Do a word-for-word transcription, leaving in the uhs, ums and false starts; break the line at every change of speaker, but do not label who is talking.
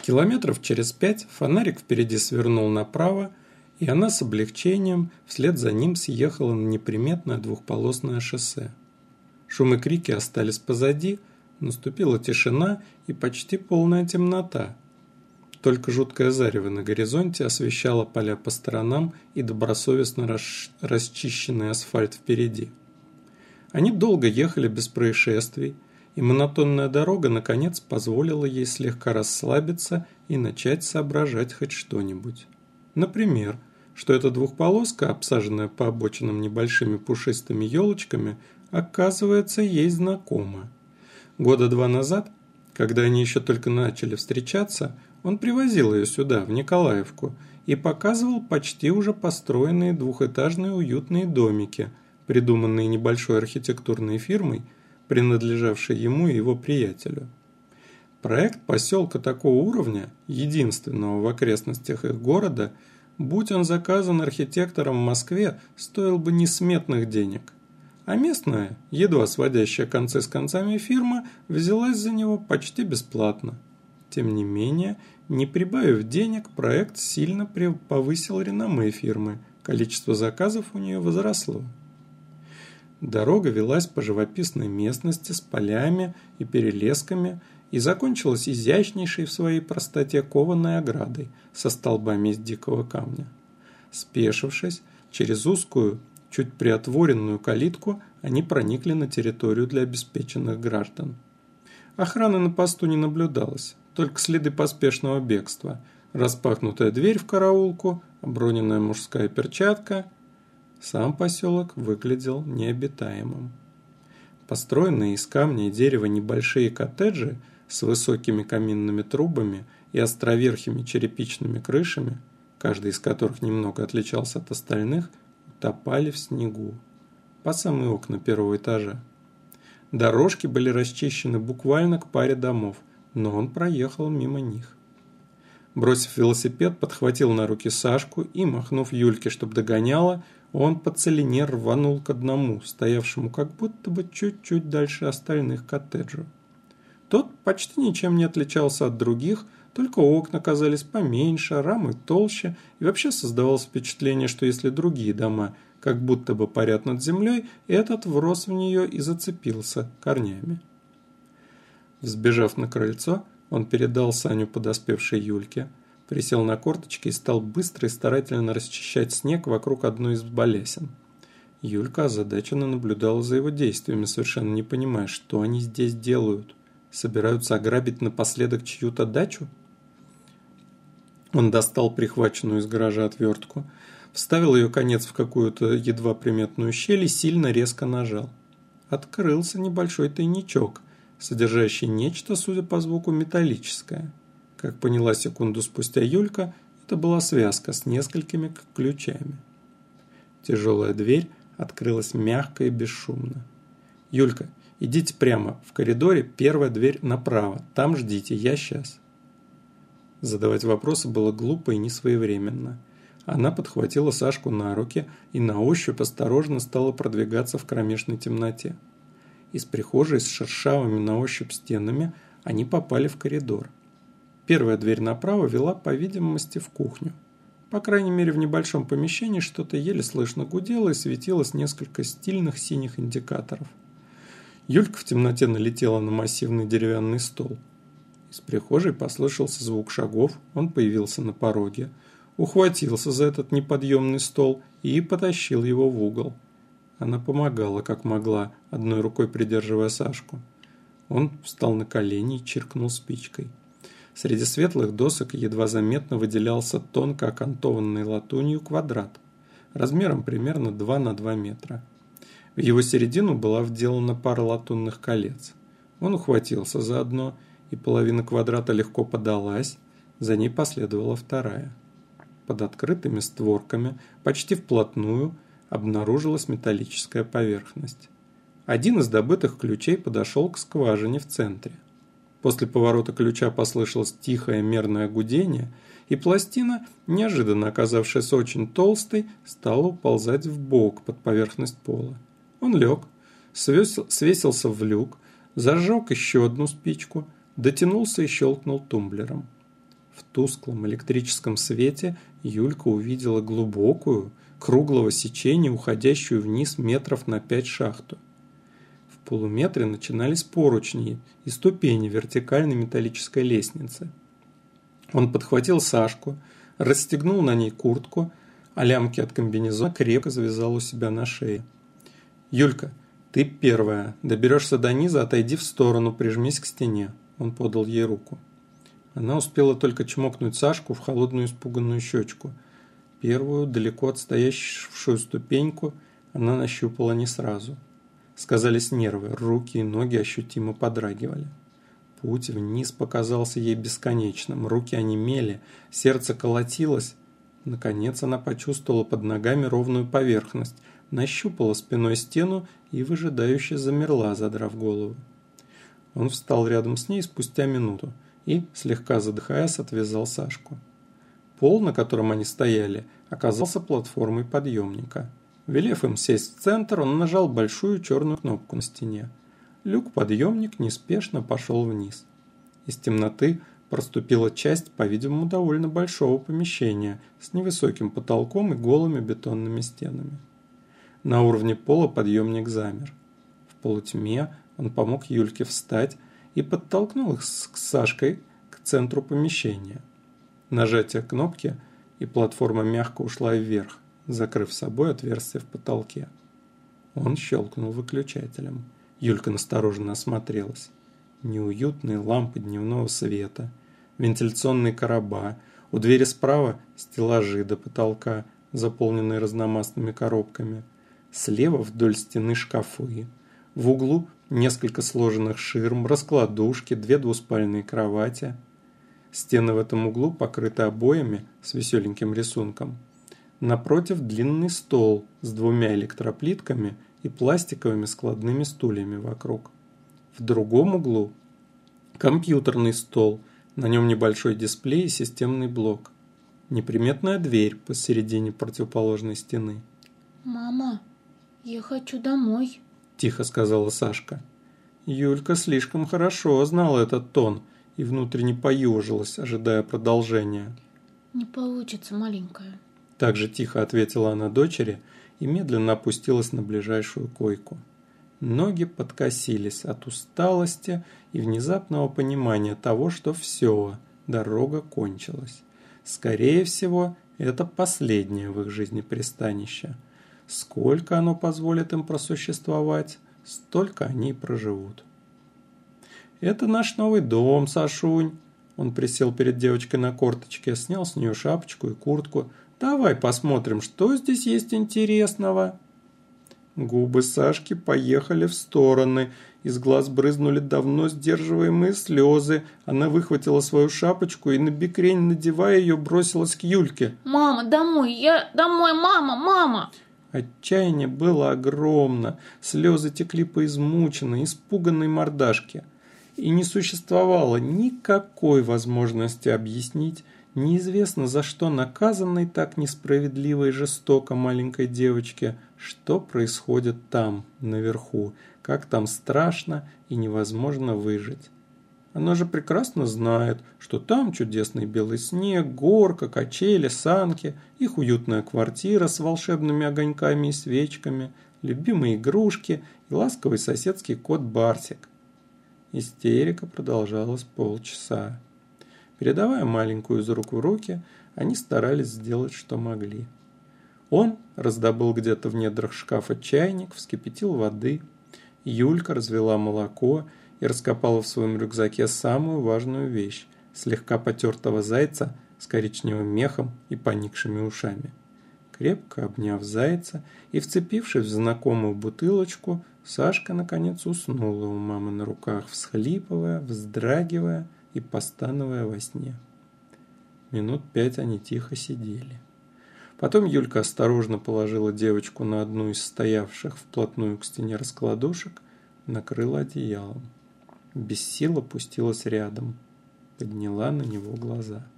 Километров через пять фонарик впереди свернул направо, и она с облегчением вслед за ним съехала на неприметное двухполосное шоссе. Шум и крики остались позади, наступила тишина и почти полная темнота. Только жуткое зарево на горизонте освещало поля по сторонам и добросовестно расч... расчищенный асфальт впереди. Они долго ехали без происшествий, и монотонная дорога наконец позволила ей слегка расслабиться и начать соображать хоть что-нибудь. Например, что эта двухполоска, обсаженная по обочинам небольшими пушистыми елочками, оказывается ей знакома. Года два назад, когда они еще только начали встречаться, он привозил ее сюда, в Николаевку, и показывал почти уже построенные двухэтажные уютные домики, придуманные небольшой архитектурной фирмой, принадлежавшей ему и его приятелю. Проект поселка такого уровня, единственного в окрестностях их города, будь он заказан архитектором в Москве, стоил бы несметных денег. А местная, едва сводящая концы с концами фирма, взялась за него почти бесплатно. Тем не менее, не прибавив денег, проект сильно повысил реноме фирмы, количество заказов у нее возросло. Дорога велась по живописной местности с полями и перелесками и закончилась изящнейшей в своей простоте кованой оградой со столбами из дикого камня. Спешившись, через узкую, чуть приотворенную калитку они проникли на территорию для обеспеченных граждан. Охраны на посту не наблюдалось, только следы поспешного бегства, распахнутая дверь в караулку, оброненная мужская перчатка. Сам поселок выглядел необитаемым. Построенные из камня и дерева небольшие коттеджи с высокими каминными трубами и островерхими черепичными крышами, каждый из которых немного отличался от остальных, утопали в снегу по самые окна первого этажа. Дорожки были расчищены буквально к паре домов, но он проехал мимо них. Бросив велосипед, подхватил на руки Сашку и, махнув Юльке, чтоб догоняла, он по целине рванул к одному, стоявшему как будто бы чуть-чуть дальше остальных коттеджу. Тот почти ничем не отличался от других, только окна казались поменьше, рамы толще, и вообще создавалось впечатление, что если другие дома как будто бы парят над землей, этот врос в нее и зацепился корнями. Взбежав на крыльцо, он передал Саню подоспевшей Юльке, присел на корточки и стал быстро и старательно расчищать снег вокруг одной из балясин. Юлька озадаченно наблюдала за его действиями, совершенно не понимая, что они здесь делают. Собираются ограбить напоследок чью-то дачу? Он достал прихваченную из гаража отвертку, вставил ее конец в какую-то едва приметную щель и сильно резко нажал. Открылся небольшой тайничок, содержащий нечто, судя по звуку, металлическое. Как поняла секунду спустя Юлька, это была связка с несколькими ключами. Тяжелая дверь открылась мягко и бесшумно. «Юлька, идите прямо, в коридоре первая дверь направо, там ждите, я сейчас». Задавать вопросы было глупо и несвоевременно. Она подхватила Сашку на руки и на ощупь осторожно стала продвигаться в кромешной темноте. Из прихожей с шершавыми на ощупь стенами они попали в коридор. Первая дверь направо вела, по видимости, в кухню. По крайней мере, в небольшом помещении что-то еле слышно гудело и светилось несколько стильных синих индикаторов. Юлька в темноте налетела на массивный деревянный стол. Из прихожей послышался звук шагов, он появился на пороге, ухватился за этот неподъемный стол и потащил его в угол. Она помогала, как могла, одной рукой придерживая Сашку. Он встал на колени и чиркнул спичкой. Среди светлых досок едва заметно выделялся тонко окантованный латунью квадрат, размером примерно два на два метра. В его середину была вделана пара латунных колец. Он ухватился за одно, и половина квадрата легко подалась, за ней последовала вторая. Под открытыми створками, почти вплотную, обнаружилась металлическая поверхность. Один из добытых ключей подошел к скважине в центре. После поворота ключа послышалось тихое мерное гудение, и пластина, неожиданно оказавшаяся очень толстой, стала уползать вбок под поверхность пола. Он лег, свесил, свесился в люк, зажег еще одну спичку, дотянулся и щелкнул тумблером. В тусклом электрическом свете Юлька увидела глубокую, круглого сечения, уходящую вниз метров на пять шахту. В полуметре начинались поручни и ступени вертикальной металлической лестницы. Он подхватил Сашку, расстегнул на ней куртку, а лямки от комбинезона крепко завязал у себя на шее. «Юлька, ты первая. Доберешься до низа, отойди в сторону, прижмись к стене». Он подал ей руку. Она успела только чмокнуть Сашку в холодную испуганную щечку. Первую, далеко отстоящую ступеньку, она нащупала не сразу. Сказались нервы, руки и ноги ощутимо подрагивали. Путь вниз показался ей бесконечным, руки онемели, сердце колотилось. Наконец она почувствовала под ногами ровную поверхность, нащупала спиной стену и выжидающе замерла, задрав голову. Он встал рядом с ней спустя минуту и, слегка задыхаясь, отвязал Сашку. Пол, на котором они стояли, оказался платформой подъемника. Велев им сесть в центр, он нажал большую черную кнопку на стене. Люк-подъемник неспешно пошел вниз. Из темноты проступила часть, по-видимому, довольно большого помещения с невысоким потолком и голыми бетонными стенами. На уровне пола подъемник замер. В полутьме он помог Юльке встать и подтолкнул их с Сашкой к центру помещения. Нажатие кнопки, и платформа мягко ушла вверх, закрыв собой отверстие в потолке. Он щелкнул выключателем. Юлька настороженно осмотрелась. Неуютные лампы дневного света, вентиляционные короба, у двери справа стеллажи до потолка, заполненные разномастными коробками. Слева вдоль стены шкафы. В углу несколько сложенных ширм, раскладушки, две двуспальные кровати. Стены в этом углу покрыты обоями с веселеньким рисунком. Напротив длинный стол с двумя электроплитками и пластиковыми складными стульями вокруг. В другом углу компьютерный стол, на нем небольшой дисплей и системный блок. Неприметная дверь посередине противоположной стены.
«Мама, я хочу домой», –
тихо сказала Сашка. Юлька слишком хорошо знала этот тон и внутренне поежилась, ожидая продолжения.
«Не получится, маленькая»,
– так же тихо ответила она дочери и медленно опустилась на ближайшую койку. Ноги подкосились от усталости и внезапного понимания того, что все, дорога кончилась. Скорее всего, это последнее в их жизни пристанище. Сколько оно позволит им просуществовать, столько они и проживут. «Это наш новый дом, Сашунь!» Он присел перед девочкой на корточке, снял с нее шапочку и куртку. «Давай посмотрим, что здесь есть интересного!» Губы Сашки поехали в стороны, из глаз брызнули давно сдерживаемые слезы. Она выхватила свою шапочку и, набекрень надевая ее, бросилась к Юльке.
«Мама, домой! Я домой! Мама! Мама!»
Отчаяние было огромно, слезы текли по измученной, испуганной мордашке. И не существовало никакой возможности объяснить, неизвестно за что наказанной так несправедливо и жестоко маленькой девочке, что происходит там, наверху, как там страшно и невозможно выжить. Она же прекрасно знает, что там чудесный белый снег, горка, качели, санки, их уютная квартира с волшебными огоньками и свечками, любимые игрушки и ласковый соседский кот Барсик. Истерика продолжалась полчаса. Передавая маленькую из рук в руки, они старались сделать, что могли. Он раздобыл где-то в недрах шкафа чайник, вскипятил воды. Юлька развела молоко и раскопала в своем рюкзаке самую важную вещь – слегка потертого зайца с коричневым мехом и поникшими ушами. Крепко обняв зайца и вцепившись в знакомую бутылочку, Сашка наконец уснула у мамы на руках, всхлипывая, вздрагивая и постановая во сне. Минут пять они тихо сидели. Потом Юлька осторожно положила девочку на одну из стоявших вплотную к стене раскладушек, накрыла одеялом. Без сил опустилась рядом, подняла на него глаза.